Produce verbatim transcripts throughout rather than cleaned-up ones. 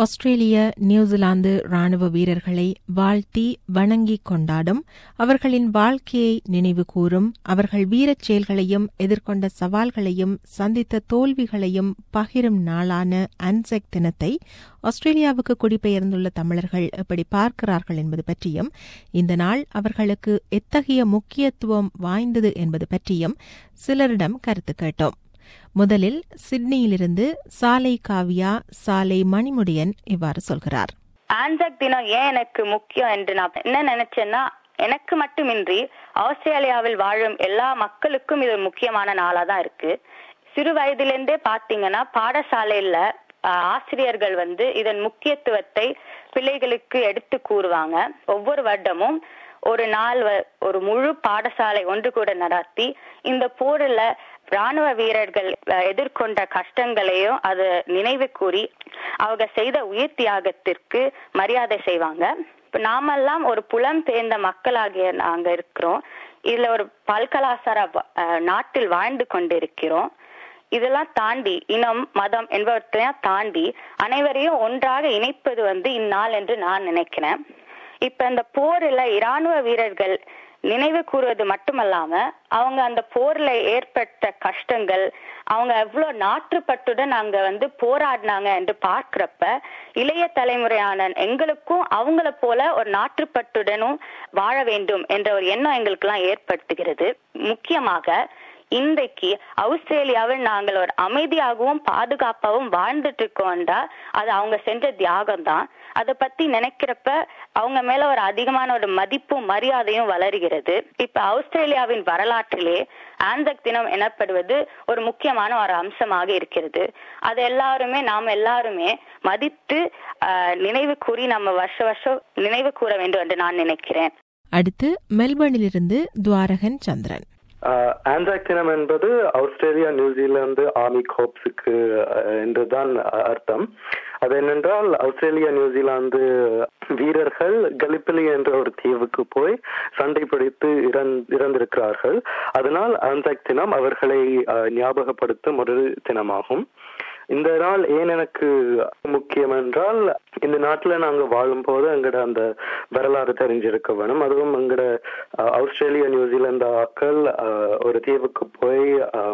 ஆஸ்திரேலிய New Zealand ராணுவ வீரர்களை வாழ்த்தி வணங்கி கொண்டாடும், அவர்களின் வாழ்க்கையை நினைவு கூறும், அவர்கள் வீரச் செயல்களையும் எதிர்கொண்ட சவால்களையும் சந்தித்த தோல்விகளையும் பகிரும் நாளான அன்செக் தினத்தை ஆஸ்திரேலியாவுக்கு குடிபெயர்ந்துள்ள தமிழர்கள் எப்படி பார்க்கிறார்கள் என்பது பற்றியும், இந்த நாள் அவர்களுக்கு எத்தகைய முக்கியத்துவம் வாய்ந்தது என்பது பற்றியும் சிலரிடம் கருத்து கேட்டோம். முதலில் சிட்னியிலிருந்து சாலை காவியா சாலை மணிமுடியன் இவ்வாறு சொல்கிறார். ஆன்சாக் தினம் ஏன் எனக்கு முக்கியம் என்று நான் என்ன நினைச்சேன்னா, எனக்கு மட்டுமின்றி ஆஸ்திரேலியாவில் வாழும் எல்லா மக்களுக்கும் இது முக்கியமான நாளா தான் இருக்கு. சிறு வயதிலிருந்தே பாத்தீங்கன்னா பாடசாலையில ஆசிரியர்கள் வந்து இதன் முக்கியத்துவத்தை பிள்ளைகளுக்கு எடுத்து கூறுவாங்க. ஒவ்வொரு வருடமும் ஒரு நாள் ஒரு முழு பாடசாலை ஒன்று கூட நடத்தி இந்த போரில் ராணுவ வீரர்கள் எதிர்கொண்ட கஷ்டங்களையும் அது நினைவு கூறி அவங்க செய்த உயிர் தியாகத்திற்கு மரியாதை செய்வாங்க. இப்ப நாமெல்லாம் ஒரு புலம்பெயர்ந்த மக்களாகிய நாங்க இருக்கிறோம். இதுல ஒரு பல்கலாச்சார நாட்டில் வாழ்ந்து கொண்டிருக்கிறோம். இதெல்லாம் தாண்டி இனம் மதம் என்பவற்றையும் தாண்டி அனைவரையும் ஒன்றாக இணைப்பது வந்து இந்நாள் என்று நான் நினைக்கிறேன். இப்ப இந்த போர்ல இராணுவ வீரர்கள் நினைவு கூறுவது மட்டுமல்லாம அவங்க அந்த போர்ல ஏற்பட்ட கஷ்டங்கள், அவங்க எவ்வளவு நாட்டுப்பட்டுடன் அங்க வந்து போராடினாங்க என்று பார்க்கிறப்ப இளைய தலைமுறையான எங்களுக்கும் அவங்கள போல ஒரு நாட்டுப்பட்டுடனும் வாழ வேண்டும் என்ற ஒரு எண்ணம் எங்களுக்கு எல்லாம் ஏற்படுத்துகிறது. முக்கியமாக இன்றைக்கு ஆஸ்திரேலியாவில் நாங்கள் ஒரு அமைதியாகவும் பாதுகாப்பாகவும் வாழ்ந்துட்டு இருக்கோம்டா அது அவங்க செஞ்ச தியாகம் தான். அதை பத்தி நினைக்கிறப்ப அவங்க மேல ஒரு அதிகமான ஒரு மதிப்பும் மரியாதையும் வளர்கிறது. இப்ப ஆஸ்திரேலியாவின் வரலாற்றிலே ஆன்சாக் தினம் எனப்படுவது ஒரு முக்கியமான ஒரு அம்சமாக இருக்கிறது. அது எல்லாருமே நாம் எல்லாருமே மதித்து நினைவு கூறி நம்ம வருஷ வருஷம் நினைவு கூற வேண்டும் என்று நான் நினைக்கிறேன். அடுத்து மெல்பர்னிலிருந்து துவாரகன் சந்திரன். ஆன்சாக் தினம் என்பது ஆஸ்திரேலியா நியூசிலாந்து ஆர்மி கோப்ஸுக்கு என்றுதான் அர்த்தம். அது என்னென்றால் ஆஸ்திரேலியா நியூசிலாந்து வீரர்கள் கலிப்பிலி என்ற ஒரு தீவுக்கு போய் சண்டை பிடித்து இறந்திருக்கிறார்கள். அதனால் ஆன்சாக் தினம் அவர்களை ஞாபகப்படுத்தும் ஒரு தினமாகும். இந்த நாள் ஏன் எனக்கு முக்கியம் என்றால், இந்த நாட்டுல நாங்க வாழும் போது எங்கட அந்த வரலாறு தெரிஞ்சிருக்க வேணும். அதுவும் எங்கட ஆஸ்திரேலியா நியூசிலாந்து ஆக்கள் ஒரு தீவுக்கு போய்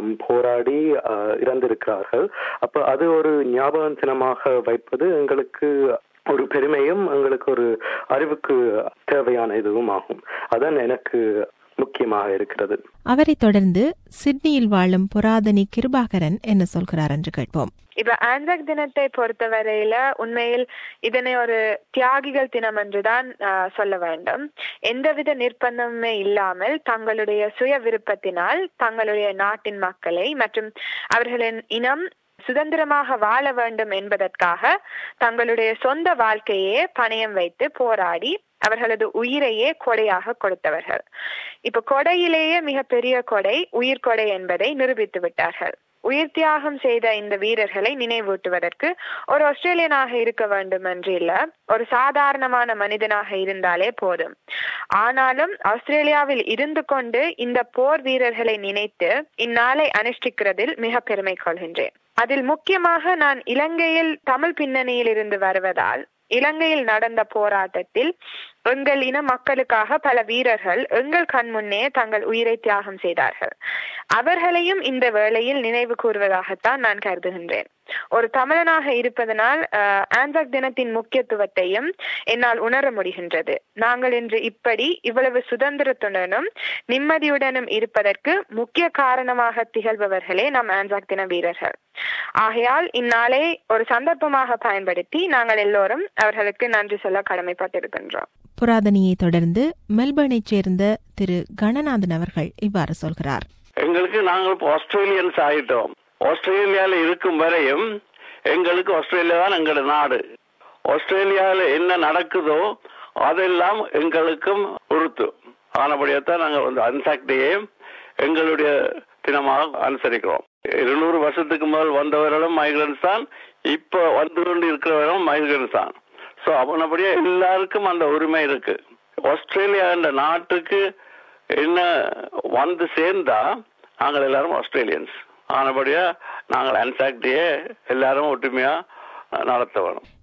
போராடி இறந்திருக்கிறார்கள். அப்ப அது ஒரு ஞாபக தினமாக வைப்பது எங்களுக்கு ஒரு பெருமையும் எங்களுக்கு ஒரு அறிவுக்கு தேவையான இதுவும் ஆகும். அதான் எனக்கு முக்கியமாக இருக்கிறது. அவரை தொடர்ந்து சிட்னியில் வாழும் புராதனி கிருபாகரன் என்ன சொல்கிறார் என்று கேட்போம். இப்ப ஆன்சாக் தினத்தை பொறுத்தவரையில உண்மையில் இதனை ஒரு தியாகிகள் தினம் என்றுதான் சொல்ல வேண்டும். எந்தவித நிர்பந்தமுமே இல்லாமல் தங்களுடைய சுய விருப்பத்தினால் தங்களுடைய நாட்டின் மக்களை மற்றும் அவர்களின் இனம் சுதந்திரமாக வாழ வேண்டும் என்பதற்காக தங்களுடைய சொந்த வாழ்க்கையே பணயம் வைத்து போராடி அவர்களது உயிரையே கொடையாக கொடுத்தவர்கள். இப்ப கொடையிலேயே மிக பெரிய கொடை உயிர் கொடை என்பதை நிரூபித்து விட்டார்கள். உயிர் தியாகம் செய்த இந்த வீரர்களை நினைவூட்டுவதற்கு ஒரு ஆஸ்திரேலியனாக இருக்க வேண்டும் என்று இல்ல, ஒரு சாதாரணமான மனிதனாக இருந்தாலே போதும். ஆனாலும் ஆஸ்திரேலியாவில் இருந்து கொண்டு இந்த போர் வீரர்களை நினைத்து இந்நாளை அனுஷ்டிக்கிறதில் மிக பெருமை கொள்கின்றேன். அதில் முக்கியமாக நான் இலங்கையில் தமிழ் பின்னணியில் இருந்து வருவதால் இலங்கையில் நடந்த போராட்டத்தில் எங்கள் இன மக்களுக்காக பல வீரர்கள் எங்கள் கண் முன்னே தங்கள் உயிரை தியாகம் செய்தார்கள். அவர்களையும் இந்த வேளையில் நினைவு கூறுவதாகத்தான் நான் கருதுகின்றேன். ஒரு தமிழனாக இருப்பதனால் ஆன்சாக் தினத்தின் முக்கியத்துவத்தையும் என்னால் உணர முடிகின்றது. நாங்கள் இன்று இப்படி இவ்வளவு சுதந்திரத்துடனும் நிம்மதியுடனும் இருப்பதற்கு முக்கிய காரணமாக திகழ்பவர்களே நம் ஆன்சாக் தின வீரர்கள். ஆகையால் இந்நாளை ஒரு சந்தர்ப்பமாக பயன்படுத்தி நாங்கள் எல்லோரும் அவர்களுக்கு நன்றி சொல்ல கடமைப்பட்டிருக்கின்றோம். புராதனியை தொடர்ந்து மெல்பர்னைச் சேர்ந்த திரு கணநாதன் அவர்கள் இவ்வாறு சொல்கிறார். எங்களுக்கு நாங்கள் ஆஸ்திரேலியன்ஸ் ஆயிட்டோம். ஆஸ்திரேலியால இருக்கும் வரையும் எங்களுக்கு ஆஸ்திரேலியா தான் எங்களோட நாடு. ஆஸ்திரேலியால என்ன நடக்குதோ அதெல்லாம் எங்களுக்கும் உறுத்து. ஆனபடியாத்தான் நாங்கள் வந்து அன்சாக் டேயை எங்களுடைய தினமாக அனுசரிக்கிறோம். இருநூறு வருஷத்துக்கு முதல் வந்தவர்களும் மைக்ரன்ஸ் தான், இப்ப வந்து கொண்டு இருக்கிறவர்களும் மைக்ரன்ஸ் தான். ஸோ அவனபடியா எல்லாருக்கும் அந்த உரிமை இருக்கு. ஆஸ்திரேலியா என்ற நாட்டுக்கு என்ன வந்து சேர்ந்தா நாங்கள் எல்லாரும் ஆஸ்திரேலியன்ஸ். ஆனபடியா நாங்கள் அன்சாக் டே எல்லாரும் ஒற்றுமையா நடத்த வேணும்.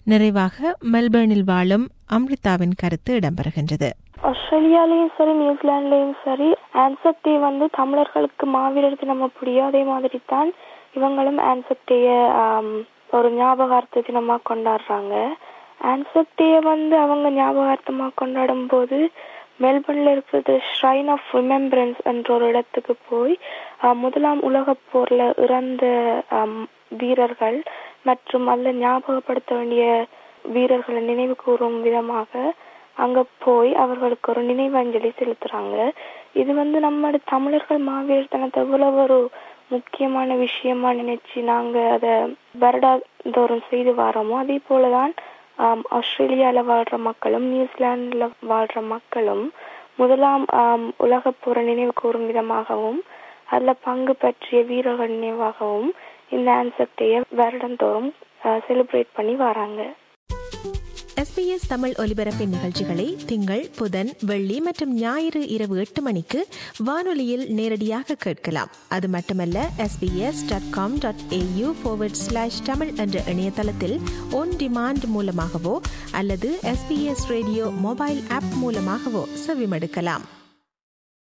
நிறைவாக மெல்பர்னில் வாழும் அம்ரிதாவின் கருத்து இடம்பெறுகின்றது. ஆஸ்திரேலியாலையும் சரி நியூசிலாந்துலயும் சரி ஆன்சர் டே வந்து தமிழர்களுக்கு மாவீரர் தினம் அப்படியோ அதே மாதிரி தான் இவங்களும் ஆன்சர் டேய ஒரு ஞாபகார்த்த தினமா கொண்டாடுறாங்க. ஆன்சர் டே வந்து அவங்க ஞாபகார்த்தமா கொண்டாடும் போது மெல்பர்ன்ல இருக்கிறது ஷ்ரைன் ஆஃப் ரிமெம்பரன்ஸ் என்ற ஒரு இடத்துக்கு போய் முதலாம் உலக போர்ல இறந்த வீரர்கள் மற்றும் அதில் ஞாபகப்படுத்த வேண்டிய வீரர்களை நினைவு கூறும் விதமாக அங்க போய் அவர்களுக்கு ஒரு நினைவஞ்சலி செலுத்துறாங்க. இது வந்து நம்ம தமிழர்கள் மாவீரர் தினத்தை எவ்வளவு ஒரு முக்கியமான விஷயமா நினைச்சு நாங்க அதை வருடாந்தோறும் செய்து வரோமோ அதே போலதான் ஆஸ்திரேலியால வாழ்ற மக்களும் நியூசிலாந்துல வாழ்ற மக்களும் முதலாம் உலக போரை நினைவு கூறும் விதமாகவும் அதுல பங்கு பற்றிய வீரர்கள் நினைவாகவும் இந்த ஆன்சர் டேயை வருடந்தோறும் செலிப்ரேட் பண்ணி வராங்க. எஸ்பிஎஸ் தமிழ் ஒலிபரப்பின் நிகழ்ச்சிகளை திங்கள், புதன், வெள்ளி மற்றும் ஞாயிறு இரவு எட்டு மணிக்கு வானொலியில் நேரடியாக கேட்கலாம். அது மட்டுமல்ல, SBS dot com dot AU forward slash Tamil என்ற இணையதளத்தில் ஒன் டிமாண்ட் மூலமாகவோ அல்லது எஸ்பிஎஸ் ரேடியோ மொபைல் ஆப் மூலமாகவோ செவிமடுக்கலாம்.